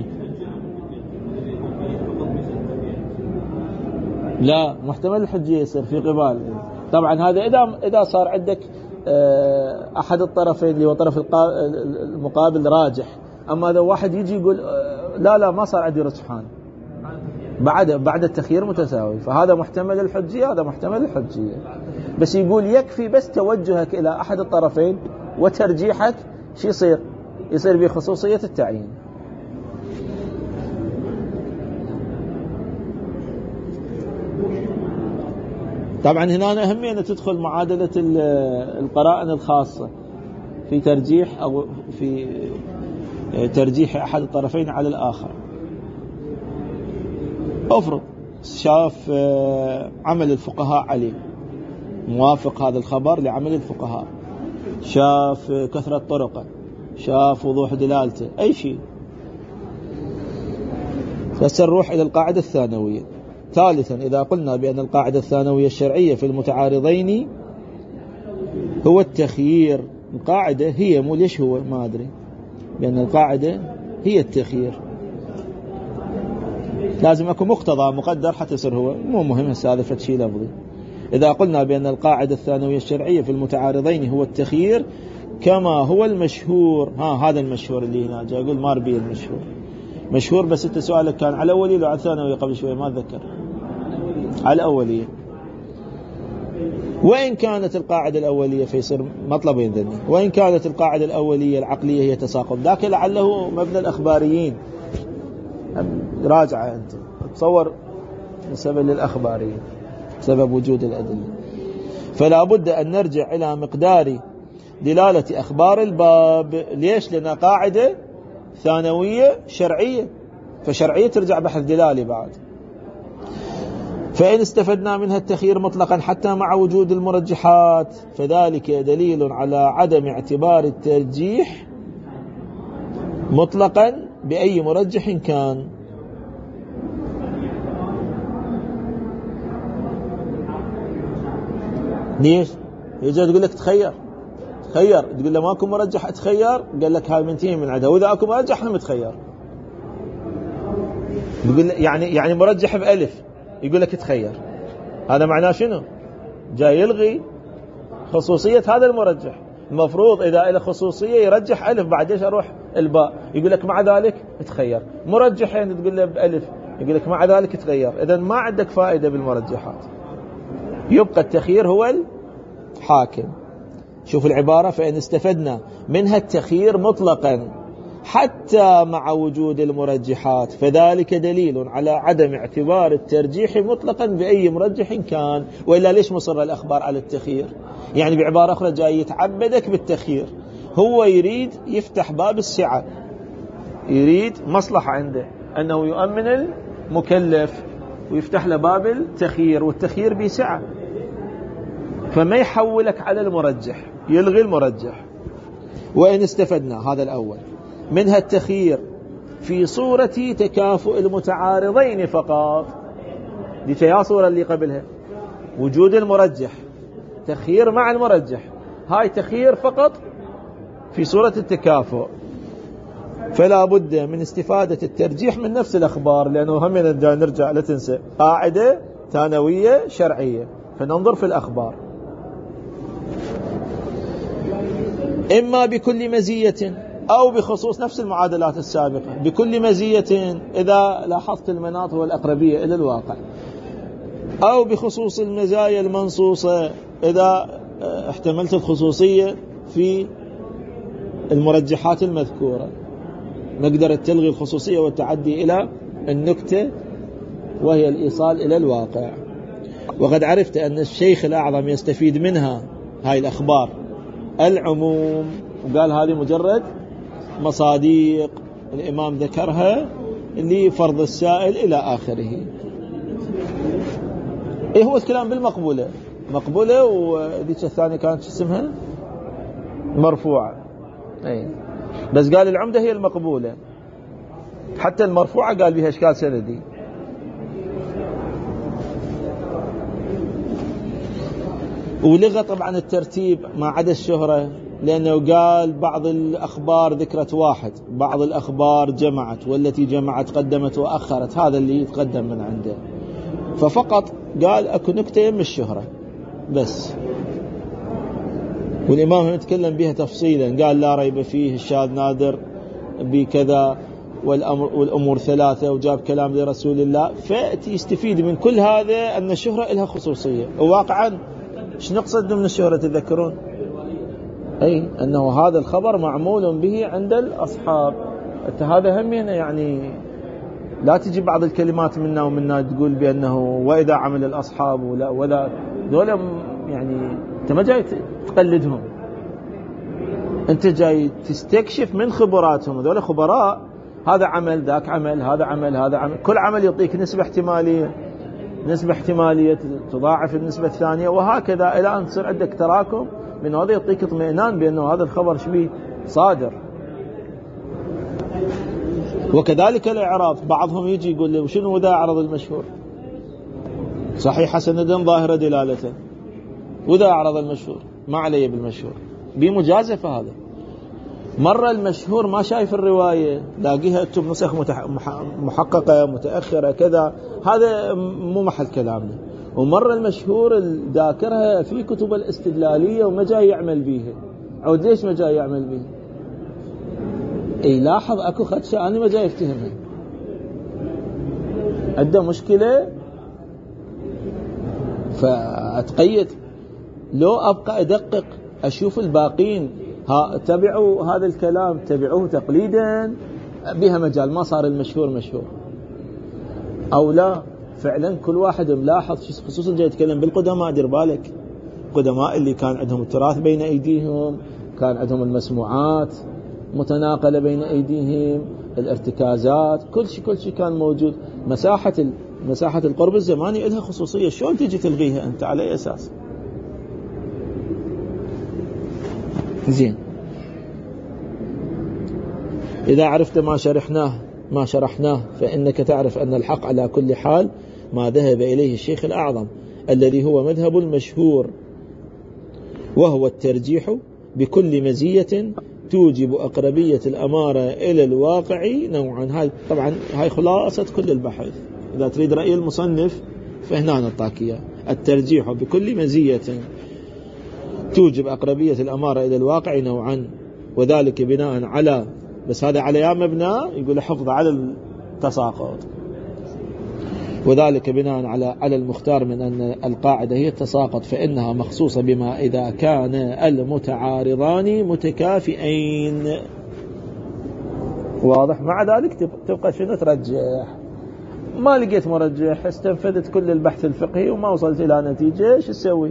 لا، محتمل الحجية يصير في قبال. طبعا هذا إذا إذا صار عندك أحد الطرفين اللي هو طرف المقابل راجح، أما إذا واحد يجي يقول لا لا ما صار عندي رجحان بعد بعد التخيير متساوي، فهذا محتمل الحجية، هذا محتمل الحجية، بس يقول يكفي بس توجهك إلى أحد الطرفين وترجيحك شو يصير؟ يصير بخصوصية التعيين. طبعا هنا أهمية أن تدخل معادلة القرائن الخاصة في ترجيح أو في ترجيح أحد الطرفين على الآخر. أفرض شاف عمل الفقهاء عليه، موافق هذا الخبر لعمل الفقهاء، شاف كثرة طرقه، شاف وضوح دلالته، أي شيء. فسنروح إلى القاعدة الثانوية. ثالثا، إذا قلنا بأن القاعدة الثانوية الشرعية في المتعارضين هو التخيير، القاعدة هي مو ليش هو ما أدري، بأن القاعدة هي التخيير، لازم أكون مقتضى مقدر حتى يصير هو، مو مهم هذا فتشي لفظي. إذا قلنا بأن القاعدة الثانوية الشرعية في المتعارضين هو التخيير كما هو المشهور، ها هذا المشهور اللي هنا جاء أقول ما ربي المشهور مشهور، بس أنت سؤالك كان على أولي لو على الثانوية قبل شوية ما أتذكر، على أولية. وإن كانت القاعدة الأولية فيصير مطلبين ذني، وإن كانت القاعدة الأولية العقلية هي تساقط، ذاك لعله مبنى الأخباريين، راجع أنت تصور بسبب للأخباريين بسبب وجود الأدلة. فلا بد أن نرجع إلى مقدار دلالة أخبار الباب. ليش؟ لأنها قاعدة ثانوية شرعية، فشرعية ترجع بحث دلالي بعد. فإن استفدنا منها التخيير مطلقا حتى مع وجود المرجحات فذلك دليل على عدم اعتبار الترجيح مطلقا بأي مرجح كان. ليش؟ يجي تقول لك تخير تخير تقول له ماكو مرجح تخير، قال لك هاي منتهي من عدها، وإذا أكو مرجح هم تخير. يقول يعني يعني مرجح بألف يقول لك تخير، هذا معناه شنو؟ جاي يلغي خصوصية هذا المرجح. المفروض إذا له خصوصية يرجح ألف، بعد ايش أروح الباء، يقول لك مع ذلك تخير. مرجحين تقول له بألف يقول لك مع ذلك تغير. إذن ما عندك فائدة بالمرجحات، يبقى التخيير هو الحاكم. شوف العبارة، فإن استفدنا منها التخيير مطلقا حتى مع وجود المرجحات فذلك دليل على عدم اعتبار الترجيح مطلقا بأي مرجح كان. وإلا ليش مصر الأخبار على التخيير؟ يعني بعبارة أخرى جاي يتعبدك بالتخيير، هو يريد يفتح باب السعة، يريد مصلحة عنده أنه يؤمن المكلف ويفتح له باب التخيير، والتخيير بسعة، فما يحولك على المرجح، يلغي المرجح. وإن استفدنا هذا الأول منها التخيير في صورة تكافؤ المتعارضين فقط، دي يا صورة اللي قبلها وجود المرجح، تخيير مع المرجح، هاي تخيير فقط في صورة التكافؤ، فلا بد من استفادة الترجيح من نفس الأخبار، لأنه هم نرجع لا تنسى قاعدة ثانوية شرعية، فننظر في الأخبار إما بكل مزية أو بخصوص نفس المعادلات السابقة، بكل مزية إذا لاحظت المناط والأقربية إلى الواقع، أو بخصوص المزايا المنصوصة إذا احتملت الخصوصية في المرجحات المذكورة، نقدر تلغي الخصوصية والتعدي إلى النكتة وهي الإيصال إلى الواقع. وقد عرفت أن الشيخ الأعظم يستفيد منها هاي الأخبار العموم، وقال هذه مجرد مصاديق الإمام ذكرها لفرض السائل إلى آخره. إيه هو الكلام بالمقبولة، مقبولة، وذيك الثانية كانت اسمها مرفوعة، أي بس قال العمدة هي المقبولة، حتى المرفوعة قال بها إشكال سندي. ولغى طبعا الترتيب ما عدا الشهرة، لأنه قال بعض الأخبار ذكرت واحد، بعض الأخبار جمعت، والتي جمعت قدمت وأخرت، هذا اللي يتقدم من عنده، ففقط قال أكو نكتة يم الشهرة بس. والإمام يتكلم بها تفصيلا، قال لا ريب فيه الشاذ نادر بكذا والأمر والأمور ثلاثة، وجاب كلام لرسول الله. فأتي يستفيد من كل هذا أن الشهرة لها خصوصية، وواقعا ايش نقصد من الشهرة تذكرون؟ أي أنه هذا الخبر معمول به عند الأصحاب. هذا هم يعني لا تجي بعض الكلمات منا ومنا تقول بأنه وإذا عمل الأصحاب ولا ولا دول، يعني أنت ما جاي تقلدهم، أنت جاي تستكشف من خبراتهم، دول خبراء، هذا عمل ذاك عمل هذا عمل هذا عمل، كل عمل يعطيك نسبة احتمالية. نسبة احتمالية تضاعف النسبة الثانية، وهكذا إلى أن تصير عندك تراكم من هذا يعطيك اطمئنان بأنه هذا الخبر شبيه صادر. وكذلك الإعراض، بعضهم يجي يقول له شنو ذا أعرض المشهور؟ صحيح سندا ظاهرة دلالته، وذا أعرض المشهور ما عليه بالمشهور، بمجازفة. هذا مرة المشهور ما شايف الرواية، لاقيها اكتب نسخ محققة متأخرة كذا، هذا مو محل كلامنا. ومرة المشهور ذاكرها في كتب الاستدلالية وما جاي يعمل بيها. عود ليش ما جاي يعمل بيها؟ اي لاحظ اكو خدشة انا ما جاي افتهمها، عنده مشكلة، فأتقيد. لو أبقى أدقق أشوف الباقين ها تبعوا هذا الكلام، تبعوه تقليدا، بها مجال ما صار المشهور مشهور أو لا. فعلا كل واحد ملاحظ، خصوصا جاي يتكلم بالقدماء، دير بالك قدماء اللي كان عندهم التراث بين أيديهم، كان عندهم المسموعات متناقلة بين أيديهم، الارتكازات، كل شيء كل شيء كان موجود. مساحة مساحة القرب الزماني لها خصوصية، شلون تجي تلغيها أنت على أي أساس؟ زين، إذا عرفت ما شرحناه ما شرحناه فإنك تعرف أن الحق على كل حال ما ذهب إليه الشيخ الأعظم الذي هو مذهب المشهور، وهو الترجيح بكل مزية توجب أقربية الأمارة إلى الواقع نوعا. هاي طبعا هاي خلاصة كل البحث، إذا تريد رأي المصنف فهنا نعطاك إياه. الترجيح بكل مزية توجب أقربية الأمارة إلى الواقع نوعا، وذلك بناء على، بس هذا على يا مبنى يقول حفظ على التساقط، وذلك بناء على على المختار من أن القاعدة هي التساقط، فإنها مخصوصة بما إذا كان المتعارضان متكافئين. واضح؟ مع ذلك تبقى شنو ترجح؟ ما لقيت مرجح، استنفذت كل البحث الفقهي وما وصلت إلى نتيجة، ايش تسوي؟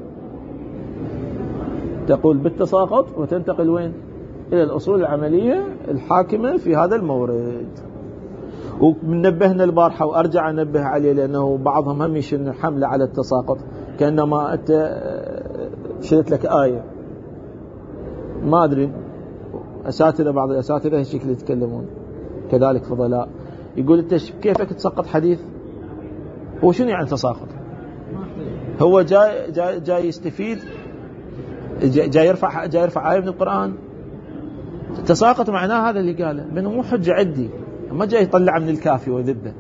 تقول بالتساقط وتنتقل وين؟ إلى الأصول العملية الحاكمة في هذا المورد. ونبهنا البارحة وأرجع أنبه عليه، لأنه بعضهم هم يشن حملة على التساقط كأنما أنت شلت لك آية، ما أدري، أساتذة بعض الأساتذة هالشكل يتكلمون كذلك فضلاء، يقول أنت كيفك تسقط حديث؟ هو شنو يعني تساقط؟ هو جاي جاي, جاي يستفيد، جاي يرفع جاي يرفع آية من القرآن. تساقط معناه هذا اللي قاله، منه مو حجة عندي، ما جاي يطلع من الكافي وذبه.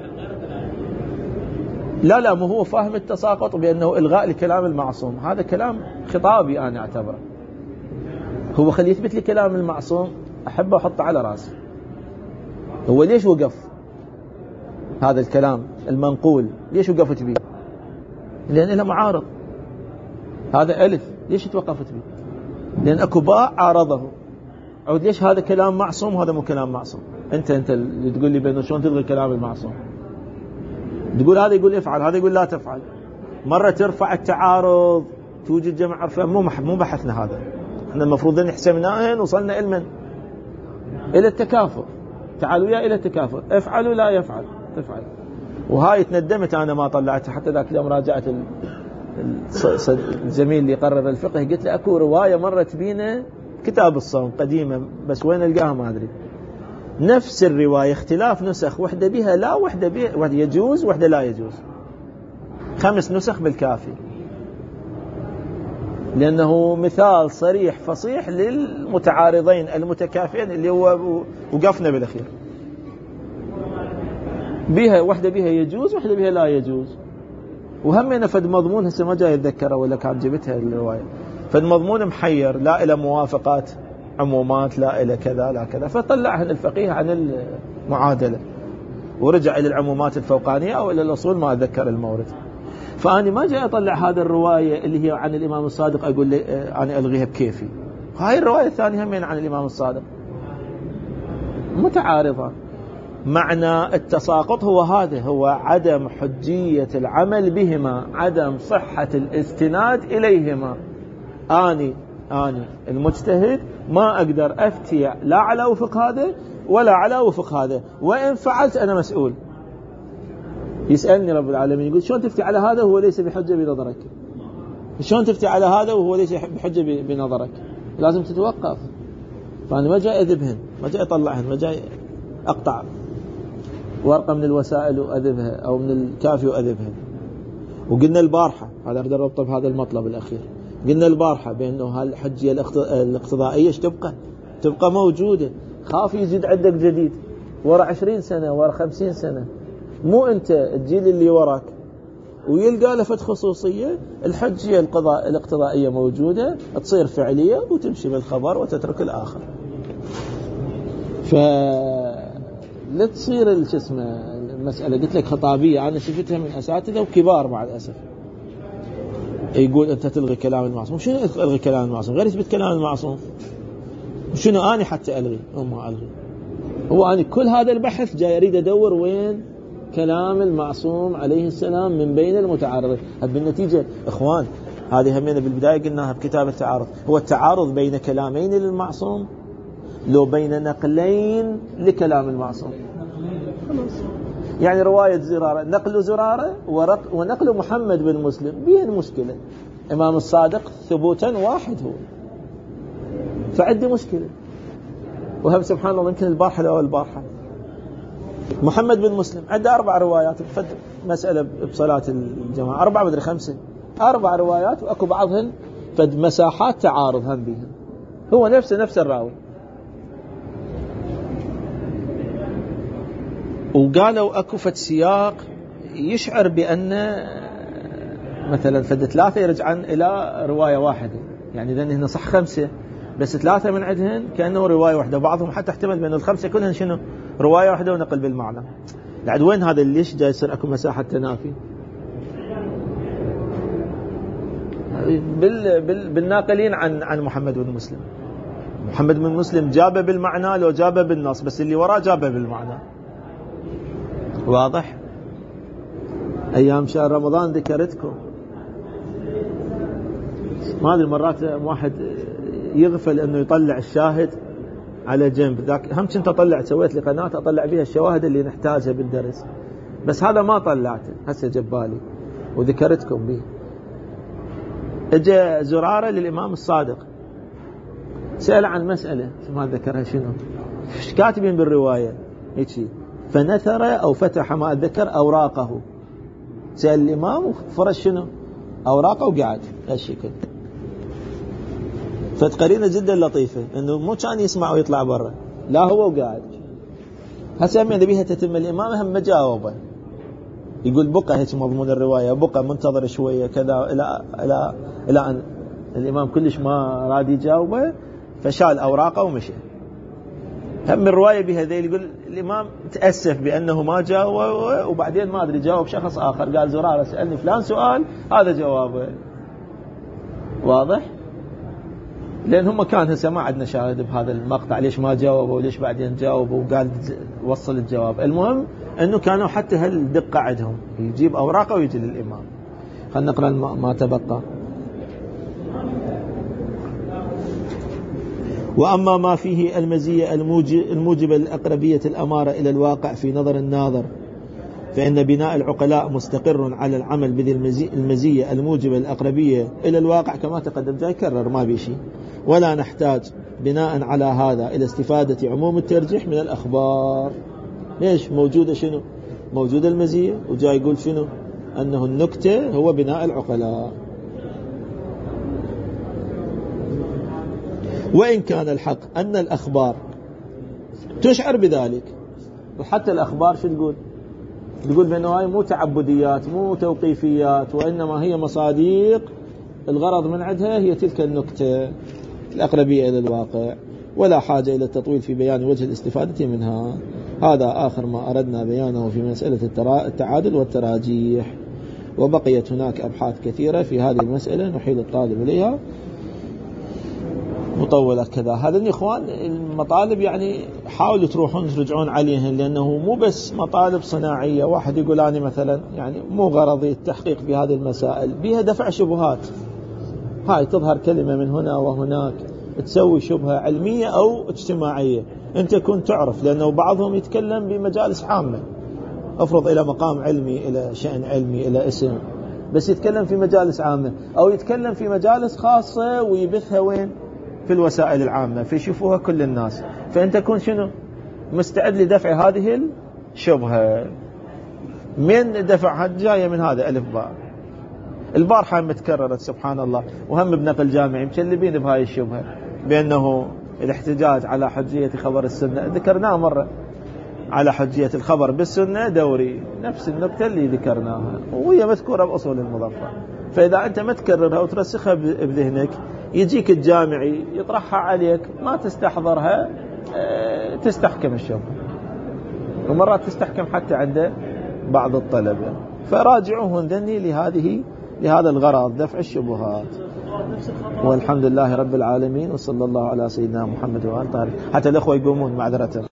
لا لا، مو هو فاهم التساقط بأنه إلغاء لكلام المعصوم، هذا كلام خطابي أنا أعتبره. هو خلي يثبت لي كلام المعصوم أحبه أحطه على راسي. هو ليش وقف هذا الكلام المنقول؟ ليش وقفت به؟ لأن له معارض، هذا ألف، ليش توقفت به؟ لأن أكو باء عارضه. عود ليش هذا كلام معصوم وهذا مو كلام معصوم؟ أنت أنت اللي تقول لي بأنه شلون تلغي كلام المعصوم؟ تقول هذا يقول افعل، هذا يقول لا تفعل. مرة ترفع التعارض، توجد جمع عرفان، مو مو بحثنا هذا. احنا المفروض ان حسبناهن وصلنا إلى من؟ إلى التكافؤ. تعالوا يا إلى التكافؤ، افعلوا لا يفعل تفعل. وهاي تندمت أنا ما طلعتها، حتى ذاك اليوم راجعت الزميل اللي قرر الفقه، قلت له أكو رواية مرت بينا كتاب الصوم قديمة، بس وين القاها ما أدري، نفس الرواية اختلاف نسخ، وحدة بها لا وحدة بها، وحدة يجوز وحدة لا يجوز، خمس نسخ بالكافي، لأنه مثال صريح فصيح للمتعارضين المتكافئين اللي هو وقفنا بالأخير. بها وحدة بها يجوز وحدة بها لا يجوز، وهم نفد مضمون هسه ما جاي يتذكره ولا كان جبتها الرواية، فالمضمون محير، لا إلى موافقات عمومات، لا إلى كذا لا كذا، فطلعهن الفقيه عن المعادلة ورجع إلى العمومات الفوقانية أو إلى الأصول، ما أذكر المورد. فأنا ما جاي أطلع هذا الرواية اللي هي عن الإمام الصادق أقول لي أنا ألغيها بكيفي، هاي الرواية الثانية همين عن الإمام الصادق متعارضة. معنى التساقط هو هذا، هو عدم حجية العمل بهما، عدم صحة الاستناد إليهما. آني آني المجتهد ما أقدر أفتي لا على وفق هذا ولا على وفق هذا، وإن فعلت أنا مسؤول. يسألني رب العالمين يقول شلون تفتي على هذا وهو ليس بحجة بنظرك؟ شلون تفتي على هذا وهو ليس بحجة بنظرك؟ لازم تتوقف. فأنا ما جاي أذبهن، ما جاي أطلعهن، ما جاي أقطع ورقة من الوسائل وأذبها أو من الكافي وأذبها. وقلنا البارحة، هذا أقدر أربطه بهذا المطلب الأخير، قلنا البارحة بأنه هالحجية الاقتضائية تبقى تبقى موجودة. خاف يزيد عندك جديد ورا عشرين سنة ورا خمسين سنة، مو أنت الجيل اللي وراك ويلقى لفت خصوصية، الحجية القضاء الاقتضائية موجودة تصير فعلية وتمشي بالخبر وتترك الآخر. فلا تصير الجسمة المسألة قلت لك خطابية، أنا شفتها من أساتذة وكبار مع الأسف، يقول أنت تلغي كلام المعصوم. شنو ألغي كلام المعصوم؟ غير يثبت كلام المعصوم. وشنو أنا حتى ألغي أو ما ألغي؟ هو أنا كل هذا البحث جاي أريد أدور وين كلام المعصوم عليه السلام من بين المتعارضين. بالنتيجة إخوان هذه همينة بالبداية قلناها بكتاب التعارض، هو التعارض بين كلامين للمعصوم لو بين نقلين لكلام المعصوم. يعني رواية زرارة، نقل زرارة ونقل محمد بن مسلم بين مشكلة، إمام الصادق ثبوتا واحد هو، فعندي مشكلة. وهم سبحان الله يمكن البارحة لو البارحة محمد بن مسلم عنده أربع روايات بفد مسألة بصلاة الجماعة، أربعة مدري خمسة، أربع روايات وأكو بعضهن فد مساحات تعارض هم بيهن، هو نفسه نفس الراوي. وقالوا أكو فد سياق يشعر بأن مثلا فد ثلاثة يرجعن إلى رواية واحدة، يعني لأن هنا صح خمسة بس ثلاثة من عندهن كأنه رواية واحدة، بعضهم حتى احتمل بأن الخمسة كلهن شنو رواية واحدة ونقل بالمعنى. لعد وين هذا ليش جاي يصير أكو مساحة تنافي؟ بال بال بالناقلين عن عن محمد بن مسلم. محمد بن مسلم جابه بالمعنى لو جابه بالنص، بس اللي وراه جابه بالمعنى. واضح؟ أيام شهر رمضان ذكرتكم، ما أدري مرات واحد يغفل أنه يطلع الشاهد على جنب. ذاك هم كنت أطلع، سويت لي قناة أطلع بها الشواهد اللي نحتاجها بالدرس، بس هذا ما طلعته هسه جبالي وذكرتكم به. اجى زرارة للإمام الصادق سأل عن مسألة ما ذكرها شنو، ايش كاتبين بالرواية هيك، فنثر أو فتح ما أتذكر أوراقه. سأل الإمام وفرش شنو أوراقه وقعد هالشكل. فتقرينه جدا لطيفة انه مو كان يسمع ويطلع برا، لا هو وقاعد. هسه من بيها تتم الامام هم ما جاوبه، يقول بقى هيك مضمون الرواية، بقى منتظر شوية كذا الى الى الى ان الامام كلش ما راد يجاوبه، فشال اوراقه ومشي. هم الرواية بهذيل يقول الامام تأسف بانه ما جاوب، وبعدين ما ادري جاوب شخص اخر، قال زرارة سألني فلان سؤال هذا جوابه. واضح؟ لأن هم كان هسه ما عندنا شاهد بهذا المقطع ليش ما جاوبوا وليش بعدين جاوبوا وقال وصل الجواب. المهم أنه كانوا حتى هالدقة عندهم، يجيب أوراقه ويجي للإمام. خلنا نقرأ ما تبقى. وأما ما فيه المزية الموجبة للأقربية الأمارة إلى الواقع في نظر الناظر، فإن بناء العقلاء مستقر على العمل بذي المزية الموجبة للأقربية إلى الواقع كما تقدم. جاي كرر ما بيشي، ولا نحتاج بناء على هذا إلى استفادة عموم الترجيح من الأخبار. ليش موجودة شنو موجودة المزية، وجاي يقول شنو أنه النكتة هو بناء العقلاء. وإن كان الحق أن الأخبار تشعر بذلك، وحتى الأخبار شو تقول تقول بأنه هاي مو تعبديات مو توقيفيات، وإنما هي مصاديق الغرض من عندها هي تلك النكتة الأقربية إلى الواقع، ولا حاجة إلى التطويل في بيان وجه الاستفادة منها. هذا آخر ما أردنا بيانه في مسألة التعادل والتراجيح، وبقيت هناك أبحاث كثيرة في هذه المسألة نحيل الطالب إليها مطولة كذا. هذا الإخوان المطالب يعني حاولوا تروحون ترجعون عليهن، لأنه مو بس مطالب صناعية. واحد يقول أنا مثلا يعني مو غرضي التحقيق في هذه المسائل، بها دفع شبهات، هاي تظهر كلمة من هنا وهناك تسوي شبهة علمية أو اجتماعية، أنت كنت تعرف، لأنه بعضهم يتكلم بمجالس عامة افرض إلى مقام علمي، إلى شأن علمي، إلى اسم، بس يتكلم في مجالس عامة أو يتكلم في مجالس خاصة ويبثها وين؟ في الوسائل العامة فيشوفوها كل الناس، فأنت تكون شنو؟ مستعد لدفع هذه الشبهة. من دفعها؟ جاية من هذا ألف باء. البارحة متكررت سبحان الله، وهم بنقل جامعي مشلبين بهاي الشبهة بأنه الاحتجاج على حجية خبر السنة، ذكرناه مرة، على حجية الخبر بالسنة دوري، نفس النكتة اللي ذكرناها وهي مذكورة بأصول المظفر. فإذا أنت ما تكررها وترسخها بذهنك يجيك الجامعي يطرحها عليك ما تستحضرها، تستحكم الشبهة، ومرات تستحكم حتى عند بعض الطلبة. فراجعوهن ذني لهذه لهذا الغرض، دفع الشبهات. والحمد لله رب العالمين، وصلى الله على سيدنا محمد وآله. حتى الأخوة يقومون معذرة.